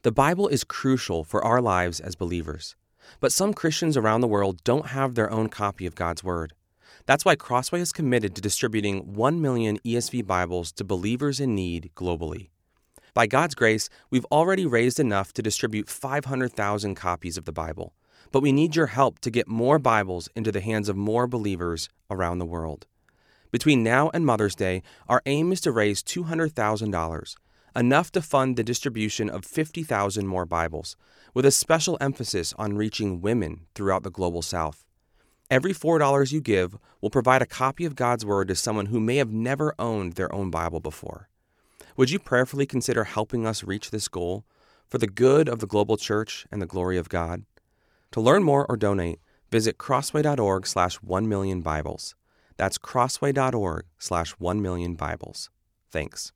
The Bible is crucial for our lives as believers, but some Christians around the world don't have their own copy of God's Word. That's why Crossway is committed to distributing 1 million ESV Bibles to believers in need globally. By God's grace, we've already raised enough to distribute 500,000 copies of the Bible, but we need your help to get more Bibles into the hands of more believers around the world. Between now and Mother's Day, our aim is to raise $200,000, enough to fund the distribution of 50,000 more Bibles, with a special emphasis on reaching women throughout the global South. Every $4 you give will provide a copy of God's Word to someone who may have never owned their own Bible before. Would you prayerfully consider helping us reach this goal for the good of the global church and the glory of God? To learn more or donate, visit crossway.org/1millionbibles. That's crossway.org/1millionbibles. Thanks.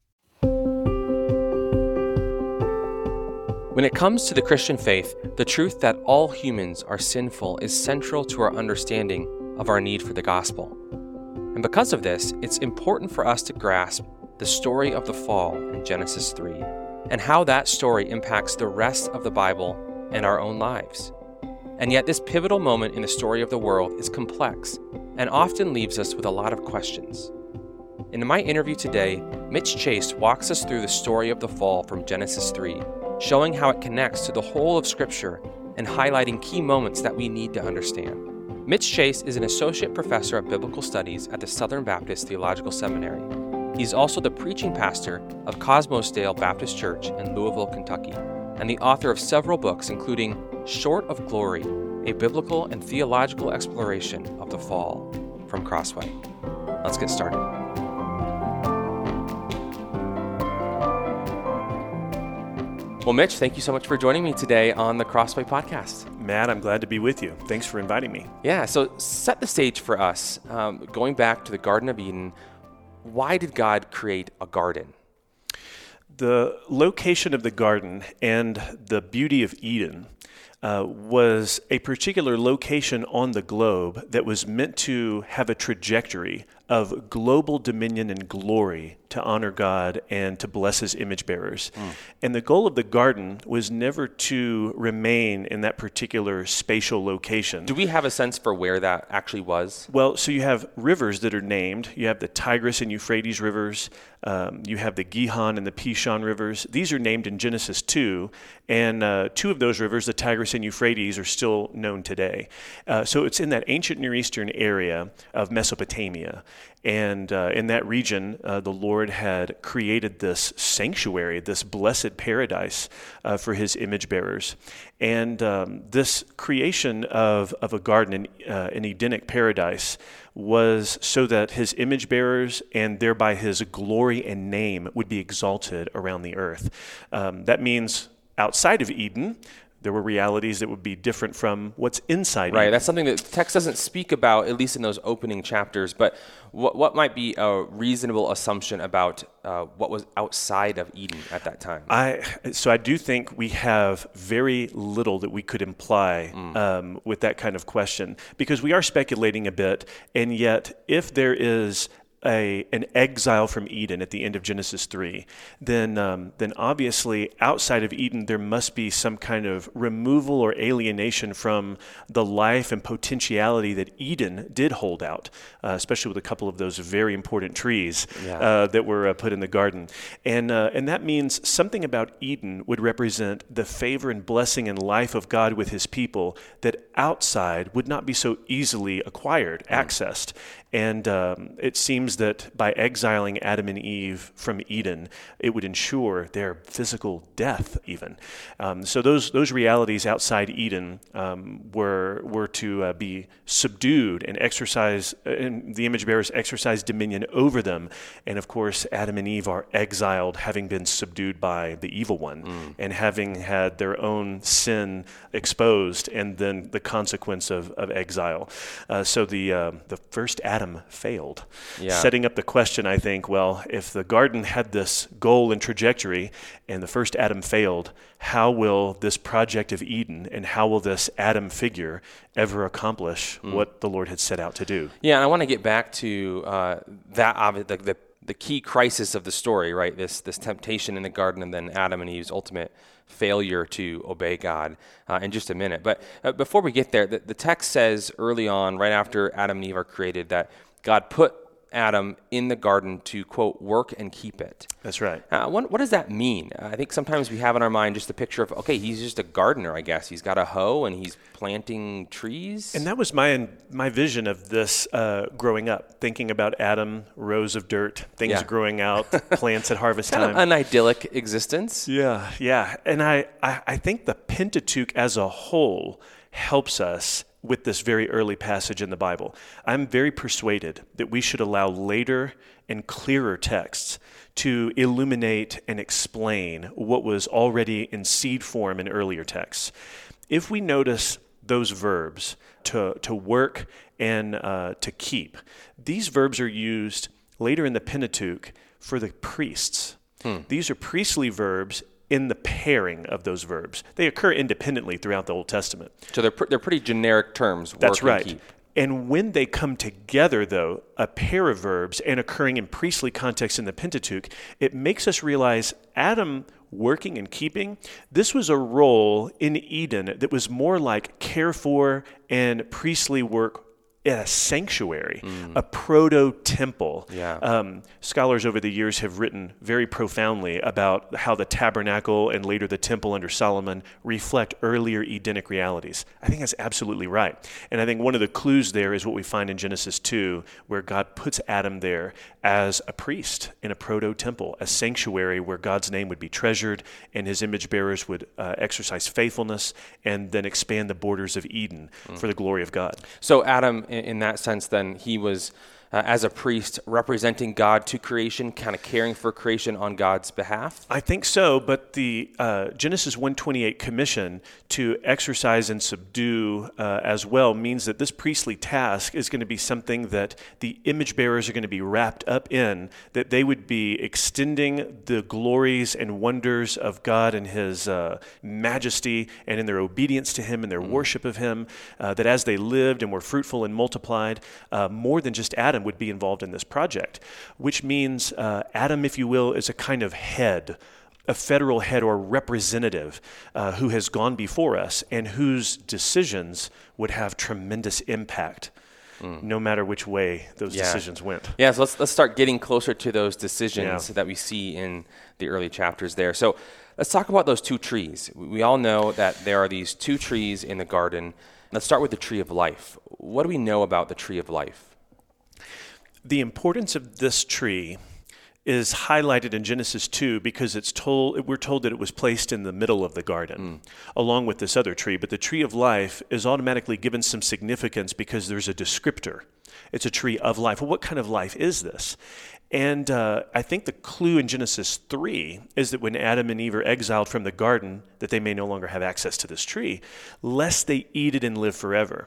When it comes to the Christian faith, the truth that all humans are sinful is central to our understanding of our need for the gospel. And because of this, it's important for us to grasp the story of the fall in Genesis 3 and how that story impacts the rest of the Bible and our own lives. And yet this pivotal moment in the story of the world is complex and often leaves us with a lot of questions. In my interview today, Mitch Chase walks us through the story of the fall from Genesis 3, showing how it connects to the whole of Scripture and highlighting key moments that we need to understand. Mitch Chase is an associate professor of biblical studies at the Southern Baptist Theological Seminary. He's also the preaching pastor of Cosmosdale Baptist Church in Louisville, Kentucky, and the author of several books, including Short of Glory, a biblical and theological exploration of the fall, from Crossway. Let's get started. Well, Mitch, thank you so much for joining me today on the Crossway podcast. Matt, I'm glad to be with you. Thanks for inviting me. Yeah, so set the stage for us. Going back to the Garden of Eden, why did God create a garden? The location of the garden and the beauty of Eden was a particular location on the globe that was meant to have a trajectory of global dominion and glory to honor God and to bless his image bearers. And the goal of the garden was never to remain in that particular spatial location. Do we have a sense for where that actually was? Well, so you have rivers that are named. You have the Tigris and Euphrates rivers. You have the Gihon and the Pishon rivers. These are named in Genesis 2, and two of those rivers, the Tigris and Euphrates, are still known today. So it's in that ancient Near Eastern area of Mesopotamia. And in that region, the Lord had created this sanctuary, this blessed paradise for his image bearers. And this creation of a garden, an Edenic paradise, was so that his image bearers and thereby his glory and name would be exalted around the earth. That means outside of Eden, there were realities that would be different from what's inside. Right, Eden. that's something that the text doesn't speak about, at least in those opening chapters. But what might be a reasonable assumption about what was outside of Eden at that time? So I do think we have very little that we could imply with that kind of question, because we are speculating a bit, and yet if there is an exile from Eden at the end of Genesis 3, then obviously outside of Eden there must be some kind of removal or alienation from the life and potentiality that Eden did hold out, especially with a couple of those very important trees that were put in the garden. And that means something about Eden would represent the favor and blessing and life of God with his people that outside would not be so easily acquired, accessed. And it seems that by exiling Adam and Eve from Eden, it would ensure their physical death even. So those realities outside Eden were to be subdued and exercise, and the image bearers exercise dominion over them. And of course, Adam and Eve are exiled, having been subdued by the evil one and having had their own sin exposed, and then the consequence of exile. So the first Adam failed, setting up the question, I think, well, if the garden had this goal and trajectory and the first Adam failed, how will this project of Eden and how will this Adam figure ever accomplish what the Lord had set out to do? Yeah, and I want to get back to the the key crisis of the story, right? This temptation in the garden, and then Adam and Eve's ultimate failure to obey God in just a minute. But before we get there, the text says early on, right after Adam and Eve are created, that God put Adam in the garden to, quote, work and keep it. That's right. What does that mean? I think sometimes we have in our mind just a picture of, okay, he's just a gardener, I guess. He's got a hoe and he's planting trees. And that was my vision of this growing up, thinking about Adam, rows of dirt, things growing out, plants at harvest time. Kind of an idyllic existence. Yeah. And I think the Pentateuch as a whole helps us with this very early passage in the Bible. I'm very persuaded that we should allow later and clearer texts to illuminate and explain what was already in seed form in earlier texts. If we notice those verbs, to work and to keep, these verbs are used later in the Pentateuch for the priests. These are priestly verbs in the pairing of those verbs. They occur independently throughout the Old Testament. So they're pretty generic terms. That's right. Keep. And when they come together, though, a pair of verbs and occurring in priestly context in the Pentateuch, it makes us realize Adam working and keeping, this was a role in Eden that was more like care for and priestly work in a sanctuary, a proto-temple. Scholars over the years have written very profoundly about how the tabernacle and later the temple under Solomon reflect earlier Edenic realities. I think that's absolutely right. And I think one of the clues there is what we find in Genesis 2, where God puts Adam there as a priest in a proto-temple, a sanctuary where God's name would be treasured and his image bearers would exercise faithfulness and then expand the borders of Eden for the glory of God. So Adam, in that sense, then, he was, as a priest, representing God to creation, kind of caring for creation on God's behalf? I think so, but the Genesis 1:28 commission to exercise and subdue as well means that this priestly task is going to be something that the image bearers are going to be wrapped up in, that they would be extending the glories and wonders of God and his majesty, and in their obedience to him and their worship of him, that as they lived and were fruitful and multiplied, more than just Adam would be involved in this project, which means Adam, if you will, is a kind of head, a federal head or representative who has gone before us and whose decisions would have tremendous impact no matter which way those decisions went. Yeah, so let's start getting closer to those decisions that we see in the early chapters there. So let's talk about those two trees. We all know that there are these two trees in the garden. Let's start with the tree of life. What do we know about the tree of life? The importance of this tree is highlighted in Genesis 2 because we're told that it was placed in the middle of the garden, along with this other tree. But the tree of life is automatically given some significance because there's a descriptor. It's a tree of life. Well, what kind of life is this? And I think the clue in Genesis 3 is that when Adam and Eve are exiled from the garden, that they may no longer have access to this tree, lest they eat it and live forever.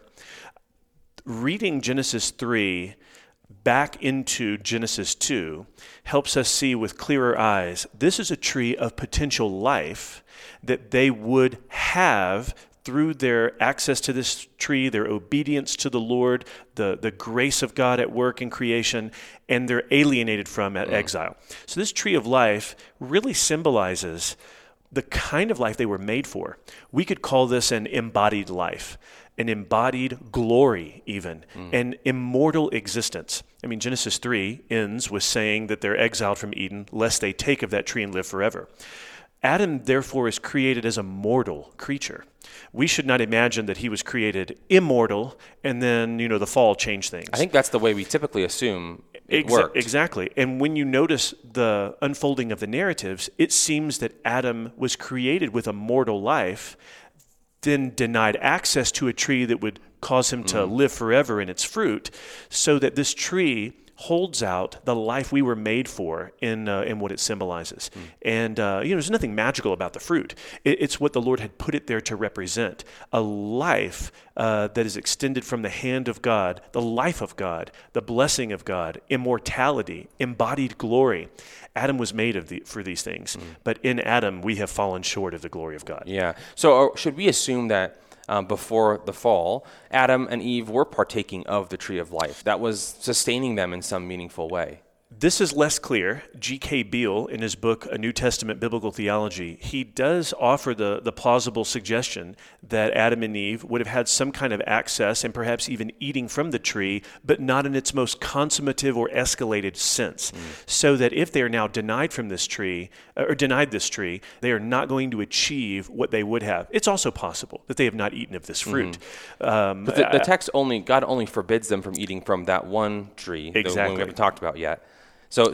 Reading Genesis 3 back into Genesis 2 helps us see with clearer eyes, this is a tree of potential life that they would have through their access to this tree, their obedience to the Lord, the grace of God at work in creation, and they're alienated from at exile. So this tree of life really symbolizes the kind of life they were made for. We could call this an embodied life, an embodied glory even, an immortal existence. I mean, Genesis 3 ends with saying that they're exiled from Eden, lest they take of that tree and live forever. Adam, therefore, is created as a mortal creature. We should not imagine that he was created immortal and then, the fall changed things. I think that's the way we typically assume it worked. Exactly. And when you notice the unfolding of the narratives, it seems that Adam was created with a mortal life, then denied access to a tree that would cause him to live forever in its fruit, so that this tree holds out the life we were made for in what it symbolizes. And, there's nothing magical about the fruit. It's what the Lord had put it there to represent, a life that is extended from the hand of God, the life of God, the blessing of God, immortality, embodied glory. Adam was made for these things, but in Adam we have fallen short of the glory of God. Yeah. So should we assume that before the fall, Adam and Eve were partaking of the tree of life that was sustaining them in some meaningful way? This is less clear. G.K. Beale, in his book, A New Testament Biblical Theology, he does offer the plausible suggestion that Adam and Eve would have had some kind of access and perhaps even eating from the tree, but not in its most consummative or escalated sense. So that if they are now denied from this tree, or denied this tree, they are not going to achieve what they would have. It's also possible that they have not eaten of this fruit. But the text God only forbids them from eating from that one tree, the one we haven't talked about yet. So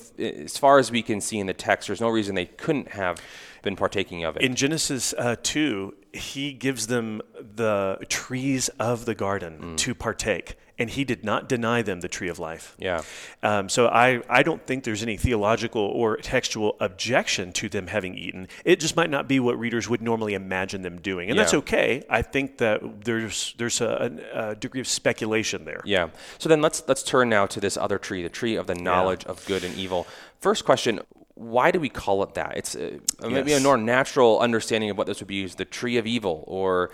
as far as we can see in the text, there's no reason they couldn't have been partaking of it. In Genesis 2, he gives them the trees of the garden to partake, and he did not deny them the tree of life. Yeah. So I don't think there's any theological or textual objection to them having eaten. It just might not be what readers would normally imagine them doing, and that's okay. I think that there's a degree of speculation there. Yeah. So then let's turn now to this other tree, the tree of the knowledge of good and evil. First question, why do we call it that? It's maybe a more natural understanding of what this would be used, the tree of evil, or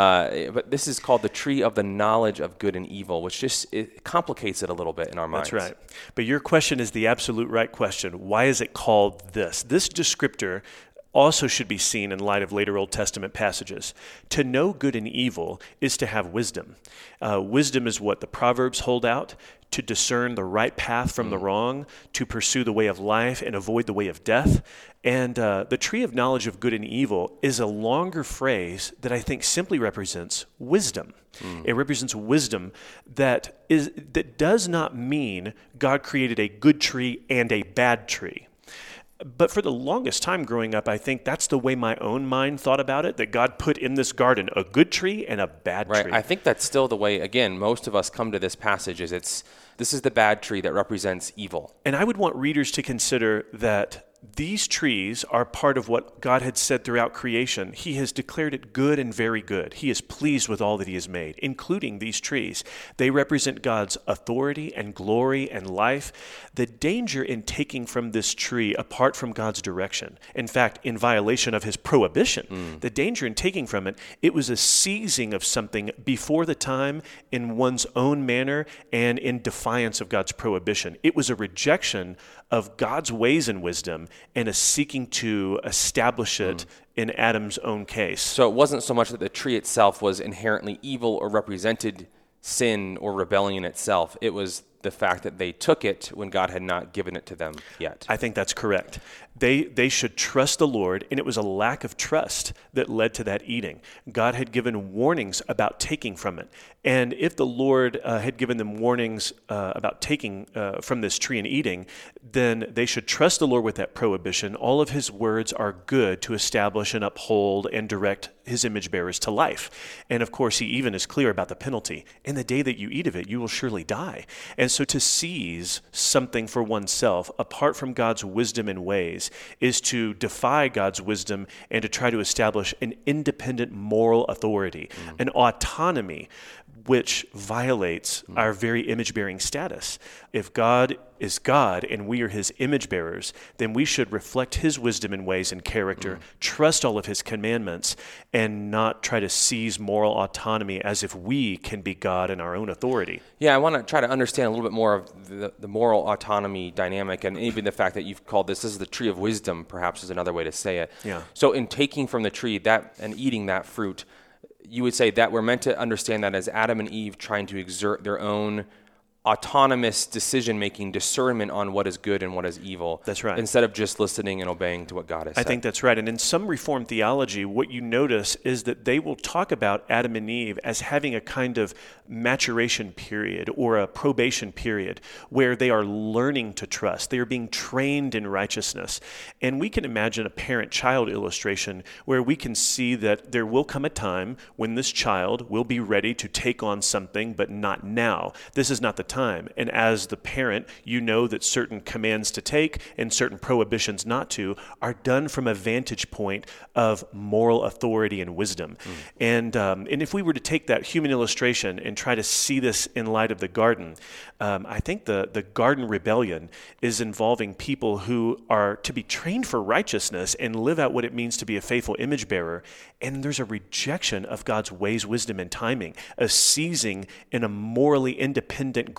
but this is called the tree of the knowledge of good and evil, which it complicates it a little bit in our minds. That's right. But your question is the absolute right question. Why is it called this? This descriptor also should be seen in light of later Old Testament passages. To know good and evil is to have wisdom. Wisdom is what the Proverbs hold out, to discern the right path from the wrong, to pursue the way of life and avoid the way of death. And the tree of knowledge of good and evil is a longer phrase that I think simply represents wisdom. It represents wisdom that does not mean God created a good tree and a bad tree. But for the longest time growing up, I think that's the way my own mind thought about it, that God put in this garden a good tree and a bad tree. Right. I think that's still the way, again, most of us come to this passage is this is the bad tree that represents evil. And I would want readers to consider that these trees are part of what God had said throughout creation. He has declared it good and very good. He is pleased with all that he has made, including these trees. They represent God's authority and glory and life. The danger in taking from this tree apart from God's direction, in fact, in violation of his prohibition, the danger in taking from it, it was a seizing of something before the time in one's own manner and in defiance of God's prohibition. It was a rejection of God's ways and wisdom and a seeking to establish it in Adam's own case. So it wasn't so much that the tree itself was inherently evil or represented sin or rebellion itself. It was the fact that they took it when God had not given it to them yet. I think that's correct. They should trust the Lord, and it was a lack of trust that led to that eating. God had given warnings about taking from it. And if the Lord had given them warnings about taking from this tree and eating, then they should trust the Lord with that prohibition. All of his words are good to establish and uphold and direct his image bearers to life. And of course, he even is clear about the penalty. In the day that you eat of it, you will surely die. And so to seize something for oneself apart from God's wisdom and ways is to defy God's wisdom and to try to establish an independent moral authority, an autonomy which violates our very image-bearing status. If God is God and we are his image bearers, then we should reflect his wisdom and ways and character, trust all of his commandments, and not try to seize moral autonomy as if we can be God in our own authority. Yeah, I want to try to understand a little bit more of the moral autonomy dynamic, and even the fact that you've called this is the tree of wisdom, perhaps is another way to say it. Yeah. So in taking from the tree that and eating that fruit, you would say that we're meant to understand that as Adam and Eve trying to exert their own autonomous decision-making, discernment on what is good and what is evil. That's right. Instead of just listening and obeying to what God has said. I think that's right. And in some Reformed theology, what you notice is that they will talk about Adam and Eve as having a kind of maturation period or a probation period where they are learning to trust. They are being trained in righteousness. And we can imagine a parent-child illustration where we can see that there will come a time when this child will be ready to take on something, but not now. This is not the time. And as the parent, you know that certain commands to take and certain prohibitions not to are done from a vantage point of moral authority and wisdom. And if we were to take that human illustration and try to see this in light of the garden, I think the garden rebellion is involving people who are to be trained for righteousness and live out what it means to be a faithful image bearer. And there's a rejection of God's ways, wisdom, and timing, a seizing in a morally independent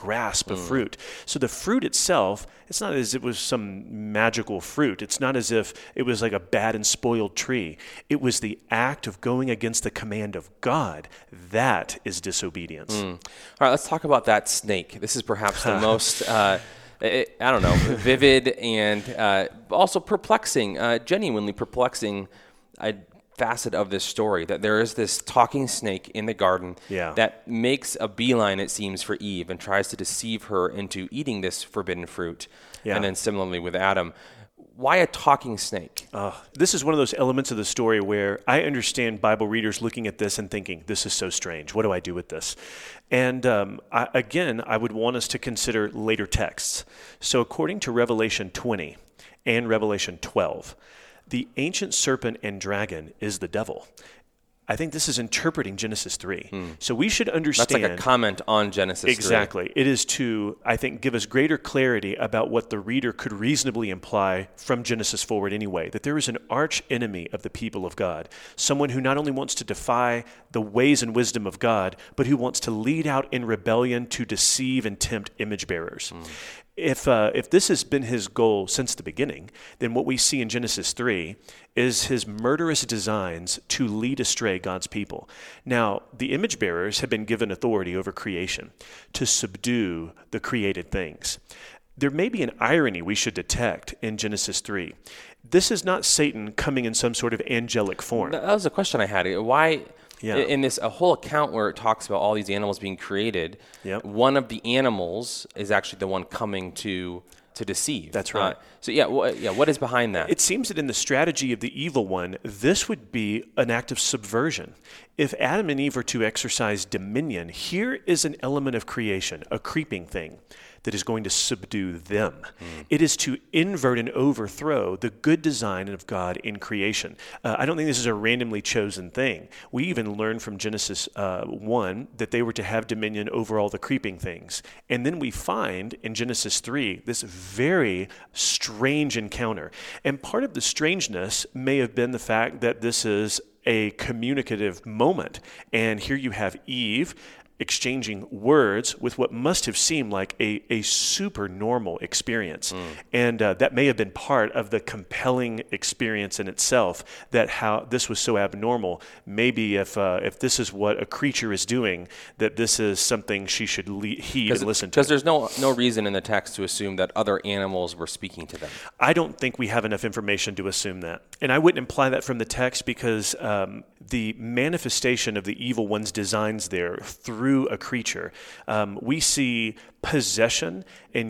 grasp of fruit. So the fruit itself, it's not as if it was some magical fruit. It's not as if it was like a bad and spoiled tree. It was the act of going against the command of God. That is disobedience. All right, let's talk about that snake. This is perhaps the most, vivid and also perplexing, genuinely perplexing facet of this story, that there is this talking snake in the garden that makes a beeline, it seems, for Eve and tries to deceive her into eating this forbidden fruit. And then similarly with Adam. Why a talking snake? This is one of those elements of the story where I understand Bible readers looking at this and thinking, this is so strange. What do I do with this? And I would want us to consider later texts. So according to Revelation 20 and Revelation 12, the ancient serpent and dragon is the devil. I think this is interpreting Genesis 3. So we should understand. That's like a comment on Genesis 3. Exactly. It is to, I think, give us greater clarity about what the reader could reasonably imply from Genesis forward anyway, that there is an arch enemy of the people of God, someone who not only wants to defy the ways and wisdom of God, but who wants to lead out in rebellion to deceive and tempt image bearers. If this has been his goal since the beginning, then what we see in Genesis 3 is his murderous designs to lead astray God's people. Now, the image bearers have been given authority over creation to subdue the created things. There may be an irony we should detect in Genesis 3. This is not Satan coming in some sort of angelic form. That was a question I had. Why... In this a whole account where it talks about all these animals being created, one of the animals is actually the one coming to deceive. That's right. What is behind that? It seems that in the strategy of the evil one, this would be an act of subversion. If Adam and Eve are to exercise dominion, here is an element of creation, a creeping thing, that is going to subdue them. It is to invert and overthrow the good design of God in creation. I don't think this is a randomly chosen thing. We even learn from Genesis 1 that they were to have dominion over all the creeping things. And then we find in Genesis 3 this very strange encounter. And part of the strangeness may have been the fact that this is a communicative moment. And here you have Eve exchanging words with what must have seemed like a super normal experience. And that may have been part of the compelling experience in itself, that how this was so abnormal. Maybe if this is what a creature is doing, that this is something she should heed and listen to. Because there's no reason in the text to assume that other animals were speaking to them. I don't think we have enough information to assume that. And I wouldn't imply that from the text, because the manifestation of the evil one's designs there through a creature, we see possession and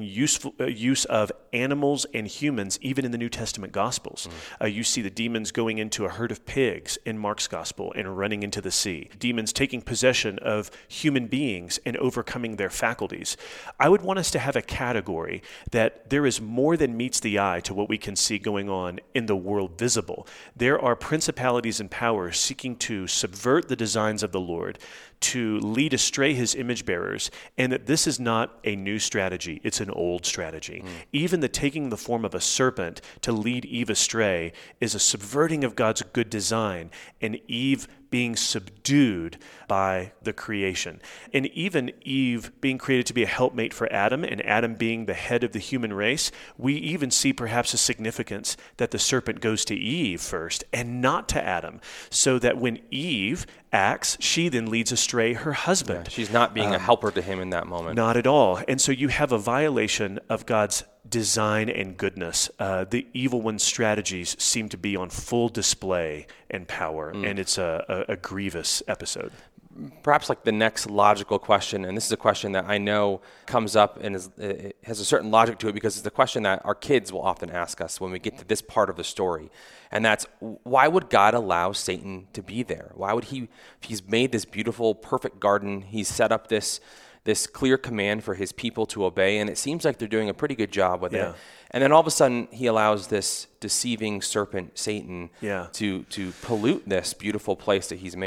use of animals and humans, even in the New Testament Gospels. You see the demons going into a herd of pigs in Mark's Gospel and running into the sea. Demons taking possession of human beings and overcoming their faculties. I would want us to have a category that there is more than meets the eye to what we can see going on in the world visible. There are principalities and powers seeking to subvert the designs of the Lord, to lead astray his image bearers, and that this is not a new strategy, it's an old strategy. Even the taking the form of a serpent to lead Eve astray is a subverting of God's good design, and Eve being subdued by the creation. And even Eve being created to be a helpmate for Adam, and Adam being the head of the human race, we even see perhaps a significance that the serpent goes to Eve first and not to Adam, so that when Eve acts, she then leads astray her husband. She's not being a helper to him in that moment. Not at all. And so you have a violation of God's design and goodness. The evil one's strategies seem to be on full display and power, and it's a grievous episode. Perhaps like the next logical question, and this is a question that I know comes up and it has a certain logic to it, because it's the question that our kids will often ask us when we get to this part of the story. And that's, why would God allow Satan to be there? Why would he, if he's made this beautiful, perfect garden, he's set up this clear command for his people to obey, and it seems like they're doing a pretty good job with it. And then all of a sudden, he allows this deceiving serpent, Satan, to pollute this beautiful place that he's made.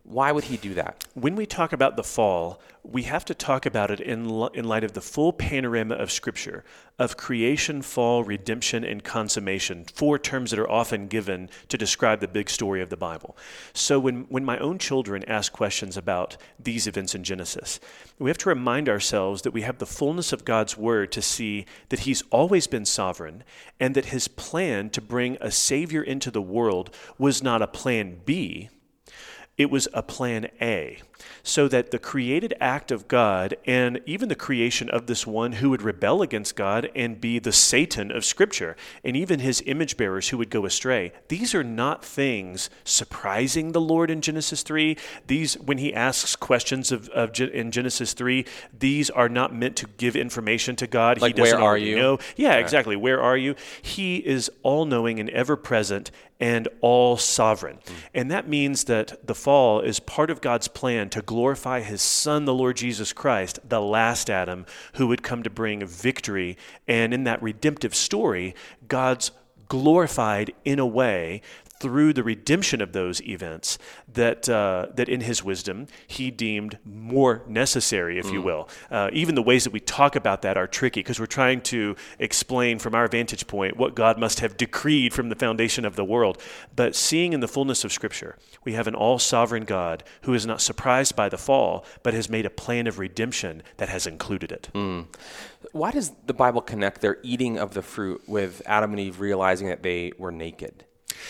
Why would he do that? When we talk about the fall, we have to talk about it in light of the full panorama of Scripture, of creation, fall, redemption, and consummation, 4 terms that are often given to describe the big story of the Bible. So when my own children ask questions about these events in Genesis, we have to remind ourselves that we have the fullness of God's Word to see that He's always been sovereign, and that His plan to bring a Savior into the world was not a plan B, it was a plan A, so that the created act of God and even the creation of this one who would rebel against God and be the Satan of Scripture, and even his image bearers who would go astray, these are not things surprising the Lord in Genesis 3. These, when he asks questions in Genesis 3, these are not meant to give information to God. Like, he doesn't where are you? know. Yeah, exactly. Where are you? He is all-knowing and ever-present and all-sovereign. And that means that the fall is part of God's plan to glorify His Son, the Lord Jesus Christ, the last Adam, who would come to bring victory. And in that redemptive story, God's glorified in a way through the redemption of those events that in His wisdom He deemed more necessary, if you will. Even the ways that we talk about that are tricky because we're trying to explain from our vantage point what God must have decreed from the foundation of the world. But seeing in the fullness of Scripture, we have an all-sovereign God who is not surprised by the fall, but has made a plan of redemption that has included it. Why does the Bible connect their eating of the fruit with Adam and Eve realizing that they were naked?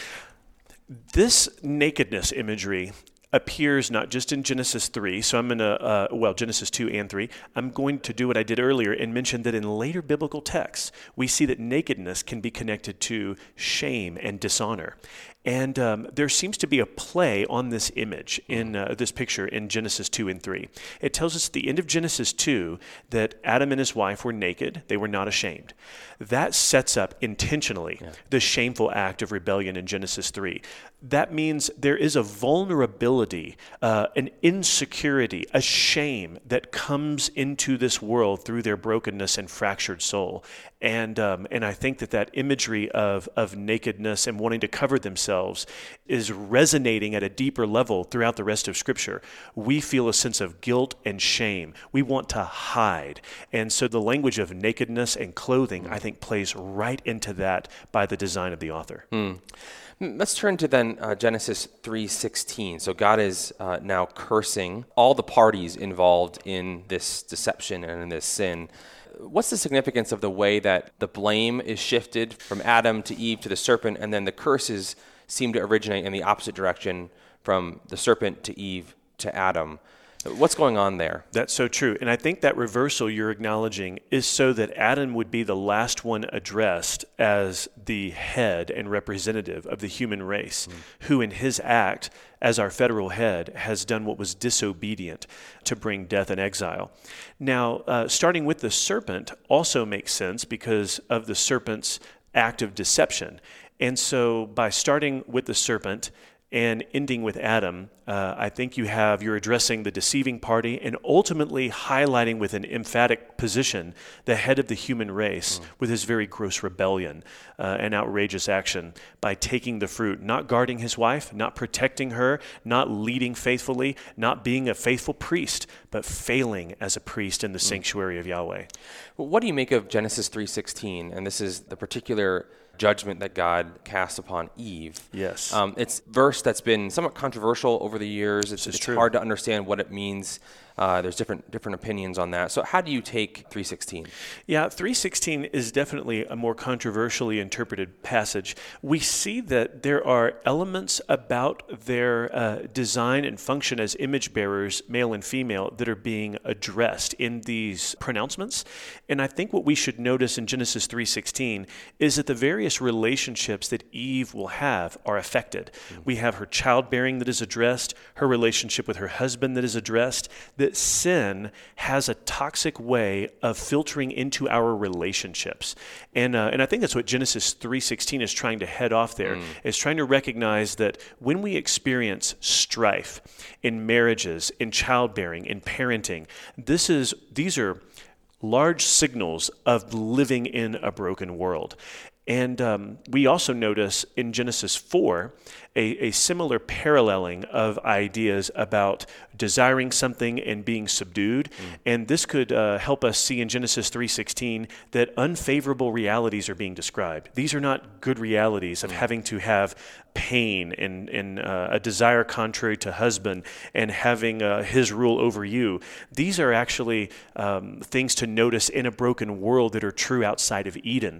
This nakedness imagery appears not just in Genesis 3, so I'm going to, Genesis 2 and 3. I'm going to do what I did earlier and mention that in later biblical texts, we see that nakedness can be connected to shame and dishonor. And there seems to be a play on this image in this picture in Genesis 2 and 3. It tells us at the end of Genesis 2 that Adam and his wife were naked. They were not ashamed. That sets up intentionally the shameful act of rebellion in Genesis 3. That means there is a vulnerability, an insecurity, a shame that comes into this world through their brokenness and fractured soul. And I think that imagery of nakedness and wanting to cover themselves is resonating at a deeper level throughout the rest of Scripture. We feel a sense of guilt and shame. We want to hide. And so the language of nakedness and clothing, I think, plays right into that by the design of the author. Let's turn to then Genesis 3:16. So God is now cursing all the parties involved in this deception and in this sin. What's the significance of the way that the blame is shifted from Adam to Eve to the serpent, and then the curses seem to originate in the opposite direction from the serpent to Eve to Adam? What's going on there? That's so true. And I think that reversal you're acknowledging is so that Adam would be the last one addressed as the head and representative of the human race, who in his act as our federal head has done what was disobedient to bring death and exile. Now, starting with the serpent also makes sense because of the serpent's act of deception. And so by starting with the serpent and ending with Adam, I think you're addressing the deceiving party and ultimately highlighting with an emphatic position the head of the human race with his very gross rebellion and outrageous action by taking the fruit, not guarding his wife, not protecting her, not leading faithfully, not being a faithful priest, but failing as a priest in the sanctuary of Yahweh. Well, what do you make of Genesis 3:16? And this is the particular judgment that God casts upon Eve. Yes. It's a verse that's been somewhat controversial over the years. It's hard to understand what it means. There's different opinions on that. So how do you take 3:16? Yeah, 3:16 is definitely a more controversially interpreted passage. We see that there are elements about their design and function as image bearers, male and female, that are being addressed in these pronouncements. And I think what we should notice in Genesis 3:16 is that the various relationships that Eve will have are affected. We have her childbearing that is addressed, her relationship with her husband that is addressed, that sin has a toxic way of filtering into our relationships. And I think that's what Genesis 3:16 is trying to head off there. It's trying to recognize that when we experience strife in marriages, in childbearing, in parenting, these are large signals of living in a broken world. And we also notice in Genesis 4 a similar paralleling of ideas about desiring something and being subdued. And this could help us see in Genesis 3:16 that unfavorable realities are being described. These are not good realities of having to have pain and a desire contrary to husband and having his rule over you. These are actually things to notice in a broken world that are true outside of Eden.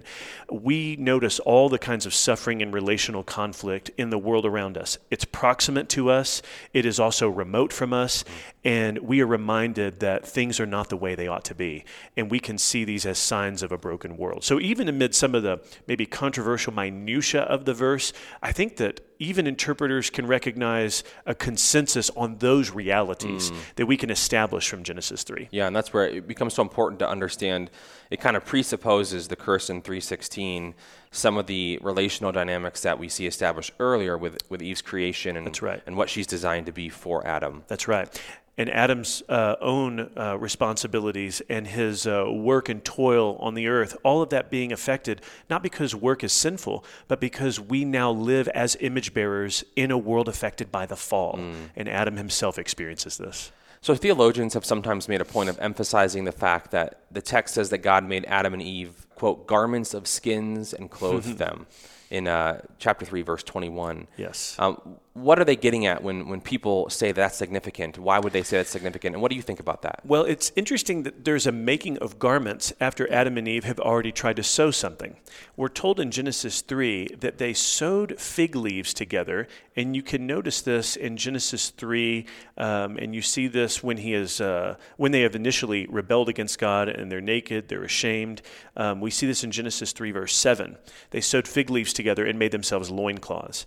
We notice all the kinds of suffering and relational conflict in the world around us. It's proximate to us. It is also remote from us. And we are reminded that things are not the way they ought to be. And we can see these as signs of a broken world. So even amid some of the maybe controversial minutia of the verse, I think that even interpreters can recognize a consensus on those realities that we can establish from Genesis 3. Yeah, and that's where it becomes so important to understand. It kind of presupposes the curse in 3:16, some of the relational dynamics that we see established earlier with Eve's creation and, That's right. and what she's designed to be for Adam. That's right. And Adam's own responsibilities and his work and toil on the earth, all of that being affected, not because work is sinful, but because we now live as image bearers in a world affected by the fall. And Adam himself experiences this. So theologians have sometimes made a point of emphasizing the fact that the text says that God made Adam and Eve, quote, garments of skins and clothed them in chapter 3, verse 21. Yes. What are they getting at when people say that's significant? Why would they say that's significant? And what do you think about that? Well, it's interesting that there's a making of garments after Adam and Eve have already tried to sew something. We're told in Genesis 3 that they sewed fig leaves together, and you can notice this in Genesis 3, and you see this when when they have initially rebelled against God and they're naked, they're ashamed. We see this in Genesis 3, verse 7. They sewed fig leaves together and made themselves loincloths.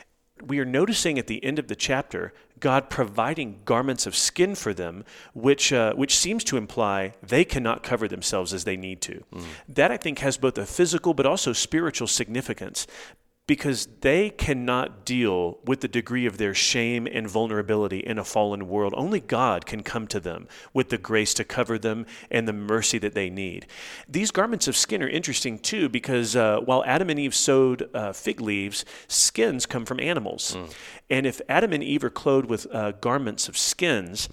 We are noticing at the end of the chapter God providing garments of skin for them, which seems to imply they cannot cover themselves as they need to. That, I think, has both a physical but also spiritual significance, because they cannot deal with the degree of their shame and vulnerability in a fallen world. Only God can come to them with the grace to cover them and the mercy that they need. These garments of skin are interesting too, because while Adam and Eve sewed fig leaves, skins come from animals. And if Adam and Eve are clothed with garments of skins,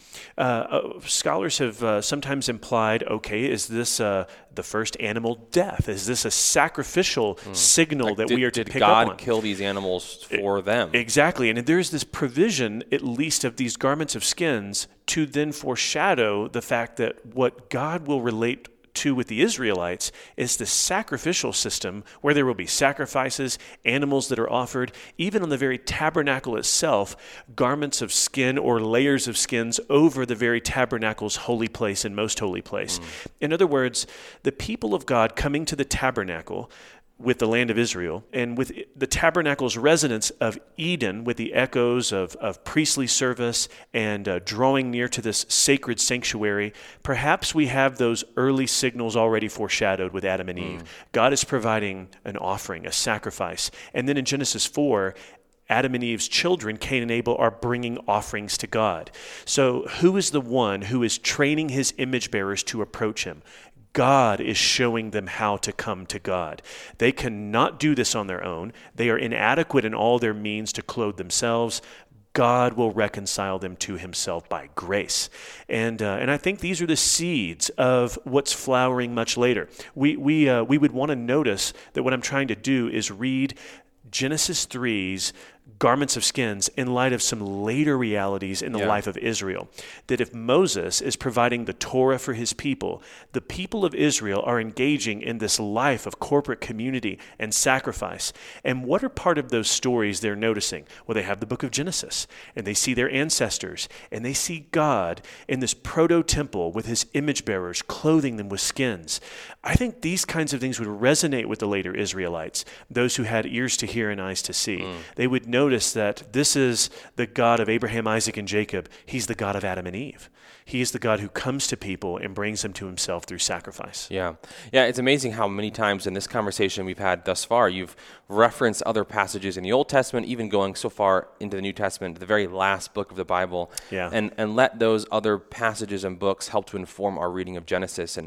scholars have sometimes implied, okay, is this the first animal death? Is this a sacrificial signal that we are to pick up on? Did God kill these animals for them? Exactly. And there's this provision, at least, of these garments of skins to then foreshadow the fact that what God will relate to with the Israelites is the sacrificial system where there will be sacrifices, animals that are offered, even on the very tabernacle itself, garments of skin or layers of skins over the very tabernacle's holy place and most holy place. In other words, the people of God coming to the tabernacle with the land of Israel, and with the tabernacle's residence of Eden, with the echoes of priestly service and drawing near to this sacred sanctuary, perhaps we have those early signals already foreshadowed with Adam and Eve. God is providing an offering, a sacrifice. And then in Genesis 4, Adam and Eve's children, Cain and Abel, are bringing offerings to God. So who is the one who is training his image bearers to approach him? God is showing them how to come to God. They cannot do this on their own. They are inadequate in all their means to clothe themselves. God will reconcile them to himself by grace. And I think these are the seeds of what's flowering much later. We would want to notice that what I'm trying to do is read Genesis 3's garments of skins in light of some later realities in the life of Israel. That if Moses is providing the Torah for his people, the people of Israel are engaging in this life of corporate community and sacrifice. And what are part of those stories they're noticing? Well, they have the book of Genesis, and they see their ancestors, and they see God in this proto-temple with his image bearers, clothing them with skins. I think these kinds of things would resonate with the later Israelites, those who had ears to hear and eyes to see. They would notice that this is the God of Abraham, Isaac, and Jacob. He's the God of Adam and Eve. He is the God who comes to people and brings them to himself through sacrifice. Yeah, it's amazing how many times in this conversation we've had thus far, you've referenced other passages in the Old Testament, even going so far into the New Testament, the very last book of the Bible, and let those other passages and books help to inform our reading of Genesis. And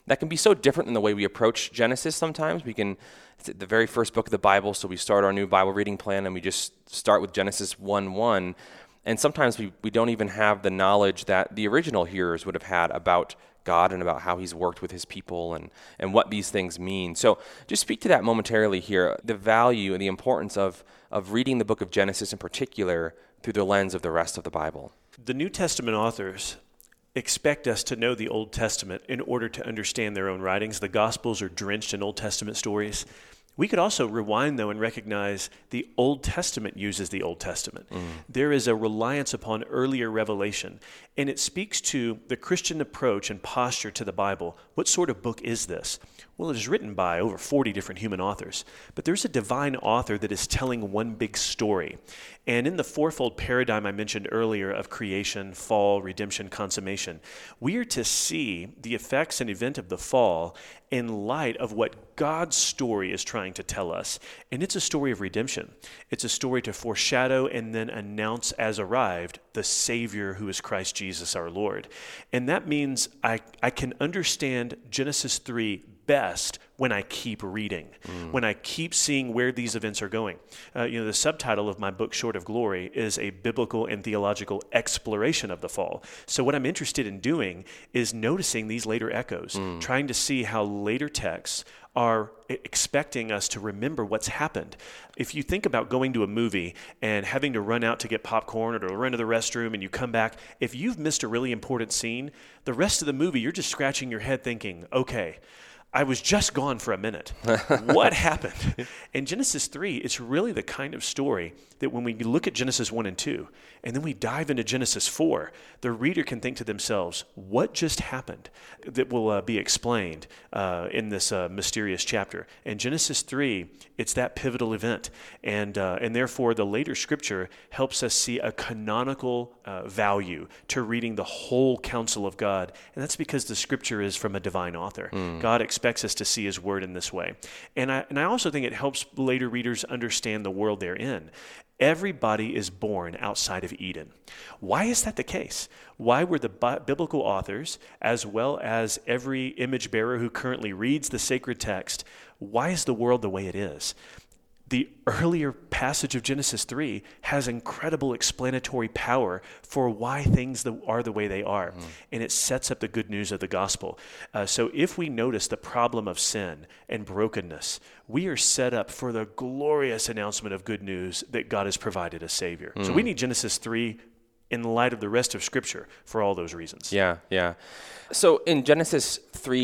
that can be so different than the way we approach Genesis sometimes. It's the very first book of the Bible, so we start our new Bible reading plan and we just start with Genesis 1:1. And sometimes we don't even have the knowledge that the original hearers would have had about God and about how he's worked with his people and what these things mean. So just speak to that momentarily here, the value and the importance of reading the book of Genesis in particular through the lens of the rest of the Bible. The New Testament authors expect us to know the Old Testament in order to understand their own writings. The Gospels are drenched in Old Testament stories. We could also rewind, though, and recognize the Old Testament uses the Old Testament. There is a reliance upon earlier revelation, and it speaks to the Christian approach and posture to the Bible. What sort of book is this? Well, it is written by over 40 different human authors, but there's a divine author that is telling one big story. And in the fourfold paradigm I mentioned earlier of creation, fall, redemption, consummation, we are to see the effects and event of the fall in light of what God's story is trying to tell us. And it's a story of redemption. It's a story to foreshadow and then announce as arrived the Savior who is Christ Jesus our Lord. And that means I can understand Genesis 3 best when I keep reading, when I keep seeing where these events are going. The subtitle of my book, Short of Glory, is a biblical and theological exploration of the fall. So what I'm interested in doing is noticing these later echoes, trying to see how later texts are expecting us to remember what's happened. If you think about going to a movie and having to run out to get popcorn or to run to the restroom and you come back, if you've missed a really important scene, the rest of the movie, you're just scratching your head thinking, okay, I was just gone for a minute. What happened? In Genesis 3, it's really the kind of story that when we look at Genesis 1 and 2, and then we dive into Genesis 4, the reader can think to themselves, what just happened that will be explained in this mysterious chapter? In Genesis 3, it's that pivotal event. And therefore, the later scripture helps us see a canonical value to reading the whole counsel of God. And that's because the scripture is from a divine author. God expects us to see his word in this way. And I also think it helps later readers understand the world they're in. Everybody is born outside of Eden. Why is that the case? Why were the biblical authors, as well as every image bearer who currently reads the sacred text, why is the world the way it is? The earlier passage of Genesis 3 has incredible explanatory power for why things are the way they are. And it sets up the good news of the gospel. So if we notice the problem of sin and brokenness, we are set up for the glorious announcement of good news that God has provided a Savior. So we need Genesis 3 in light of the rest of Scripture for all those reasons. Yeah. So in Genesis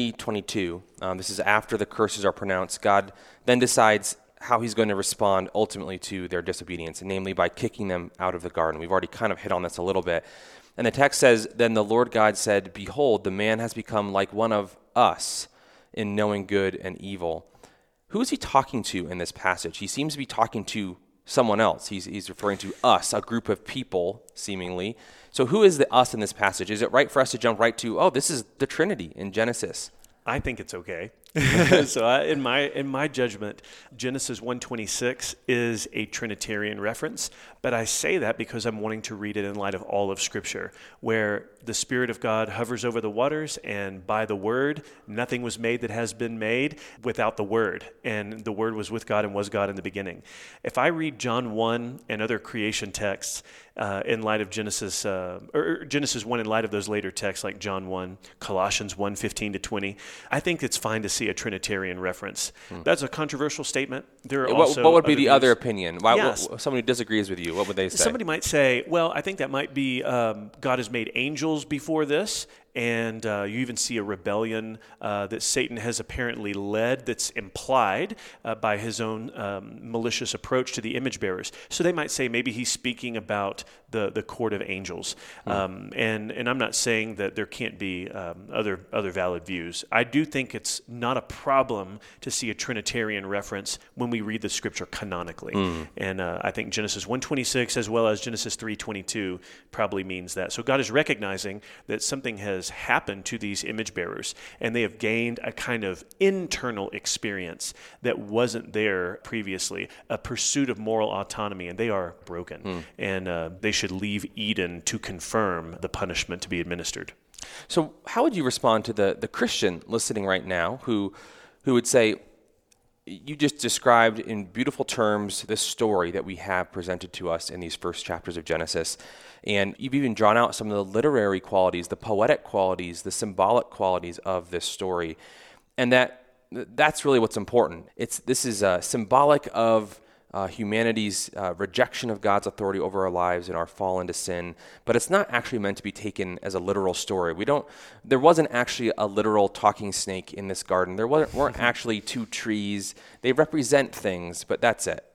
3:22, this is after the curses are pronounced, God then decides how he's going to respond ultimately to their disobedience, and namely by kicking them out of the garden. We've already kind of hit on this a little bit. And the text says, "Then the Lord God said, Behold, the man has become like one of us in knowing good and evil." Who is he talking to in this passage? He seems to be talking to someone else. He's referring to us, a group of people, seemingly. So who is the us in this passage? Is it right for us to jump right to, this is the Trinity in Genesis? I think it's okay. So in my judgment, Genesis 1:26 is a Trinitarian reference, but I say that because I'm wanting to read it in light of all of Scripture, where the Spirit of God hovers over the waters, and by the Word, nothing was made that has been made without the Word, and the Word was with God and was God in the beginning. If I read John 1 and other creation texts in light of Genesis, or Genesis 1 in light of those later texts like John 1, Colossians 1:15-20, I think it's fine to see a Trinitarian reference. That's a controversial statement. There are also what would be the views. other opinion? Yes. Somebody who disagrees with you, what would they say? Somebody might say, well, I think that might be God has made angels before this, and you even see a rebellion that Satan has apparently led that's implied by his own malicious approach to the image bearers. So they might say maybe he's speaking about the court of angels. And I'm not saying that there can't be other valid views. I do think it's not a problem to see a Trinitarian reference when we read the Scripture canonically. And I think Genesis 1:26 as well as Genesis 3:22 probably means that. So God is recognizing that something has happened to these image bearers, and they have gained a kind of internal experience that wasn't there previously, a pursuit of moral autonomy, and they are broken. And they should leave Eden to confirm the punishment to be administered. So how would you respond to the Christian listening right now who would say, you just described in beautiful terms this story that we have presented to us in these first chapters of Genesis, and you've even drawn out some of the literary qualities, the poetic qualities, the symbolic qualities of this story, and that's really what's important. This is symbolic of humanity's rejection of God's authority over our lives and our fall into sin, but it's not actually meant to be taken as a literal story. There wasn't actually a literal talking snake in this garden. There weren't actually two trees. They represent things, but that's it.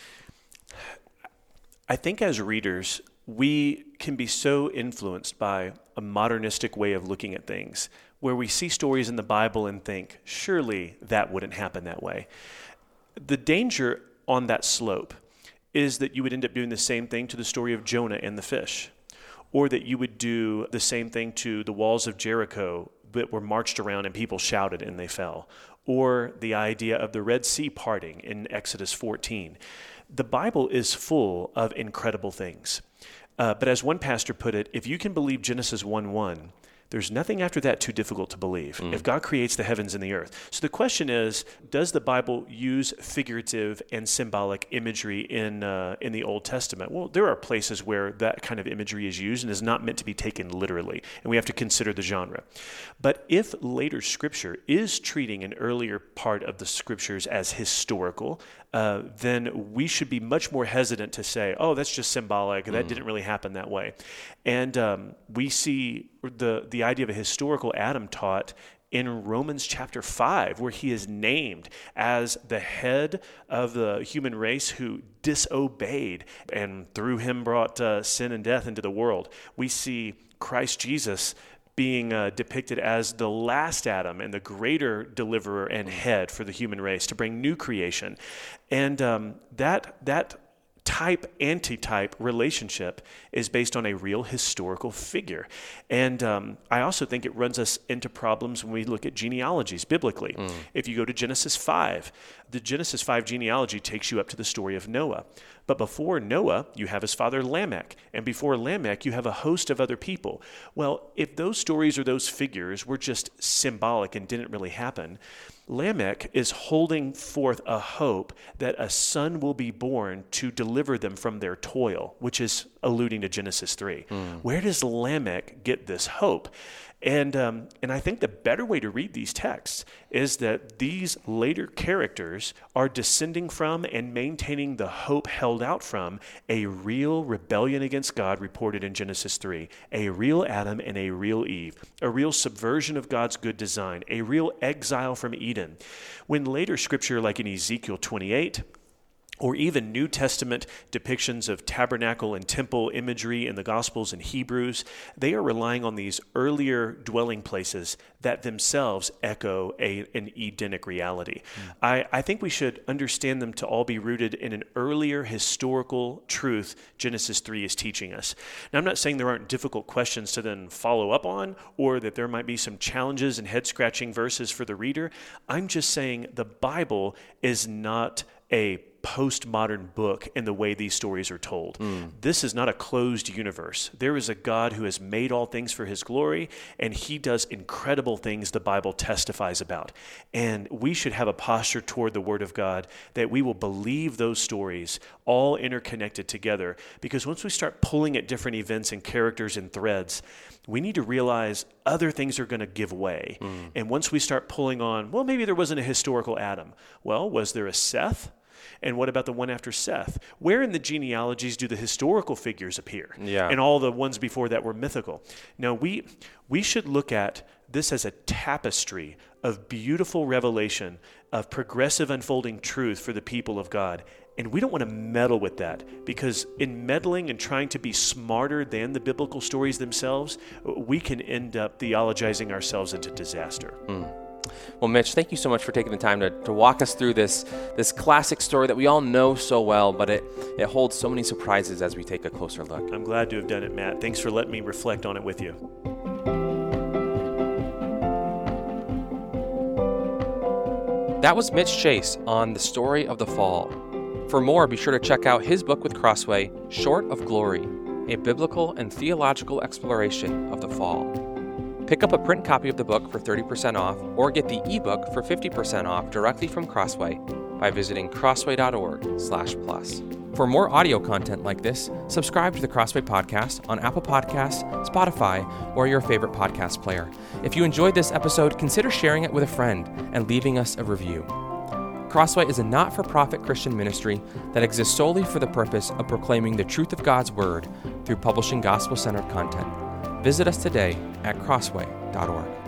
I think as readers, we can be so influenced by a modernistic way of looking at things, where we see stories in the Bible and think, surely that wouldn't happen that way. The danger on that slope is that you would end up doing the same thing to the story of Jonah and the fish, or that you would do the same thing to the walls of Jericho that were marched around and people shouted and they fell, or the idea of the Red Sea parting in Exodus 14. The Bible is full of incredible things. But as one pastor put it, if you can believe Genesis 1:1, there's nothing after that too difficult to believe if God creates the heavens and the earth. So the question is, does the Bible use figurative and symbolic imagery in the Old Testament? Well, there are places where that kind of imagery is used and is not meant to be taken literally, and we have to consider the genre. But if later Scripture is treating an earlier part of the Scriptures as historical, then we should be much more hesitant to say, oh, that's just symbolic, that didn't really happen that way. And we see the idea of a historical Adam taught in Romans chapter 5, where he is named as the head of the human race who disobeyed and through him brought sin and death into the world. We see Christ Jesus being depicted as the last Adam and the greater deliverer and head for the human race to bring new creation. And that type-antitype relationship is based on a real historical figure. And I also think it runs us into problems when we look at genealogies biblically. If you go to Genesis 5, the Genesis 5 genealogy takes you up to the story of Noah. But before Noah, you have his father Lamech. And before Lamech, you have a host of other people. Well, if those stories or those figures were just symbolic and didn't really happen, Lamech is holding forth a hope that a son will be born to deliver them from their toil, which is alluding to Genesis 3. Where does Lamech get this hope? And I think the better way to read these texts is that these later characters are descending from and maintaining the hope held out from a real rebellion against God reported in Genesis 3, a real Adam and a real Eve, a real subversion of God's good design, a real exile from Eden. When later scripture like in Ezekiel 28, or even New Testament depictions of tabernacle and temple imagery in the Gospels and Hebrews, they are relying on these earlier dwelling places that themselves echo an Edenic reality. I think we should understand them to all be rooted in an earlier historical truth Genesis 3 is teaching us. Now, I'm not saying there aren't difficult questions to then follow up on, or that there might be some challenges and head-scratching verses for the reader. I'm just saying the Bible is not a postmodern book in the way these stories are told. This is not a closed universe. There is a God who has made all things for his glory, and he does incredible things the Bible testifies about. And we should have a posture toward the Word of God that we will believe those stories all interconnected together, because once we start pulling at different events and characters and threads, we need to realize other things are going to give way. And once we start pulling on, well, maybe there wasn't a historical Adam. Well, was there a Seth? And what about the one after Seth? Where in the genealogies do the historical figures appear? And all the ones before that were mythical. Now, we should look at this as a tapestry of beautiful revelation, of progressive unfolding truth for the people of God. And we don't want to meddle with that, because in meddling and trying to be smarter than the biblical stories themselves, we can end up theologizing ourselves into disaster. Well, Mitch, thank you so much for taking the time to walk us through this classic story that we all know so well, but it holds so many surprises as we take a closer look. I'm glad to have done it, Matt. Thanks for letting me reflect on it with you. That was Mitch Chase on the story of the fall. For more, be sure to check out his book with Crossway, Short of Glory, a biblical and theological exploration of the fall. Pick up a print copy of the book for 30% off or get the ebook for 50% off directly from Crossway by visiting crossway.org/plus. For more audio content like this, subscribe to the Crossway Podcast on Apple Podcasts, Spotify, or your favorite podcast player. If you enjoyed this episode, consider sharing it with a friend and leaving us a review. Crossway is a not-for-profit Christian ministry that exists solely for the purpose of proclaiming the truth of God's Word through publishing gospel-centered content. Visit us today at crossway.org.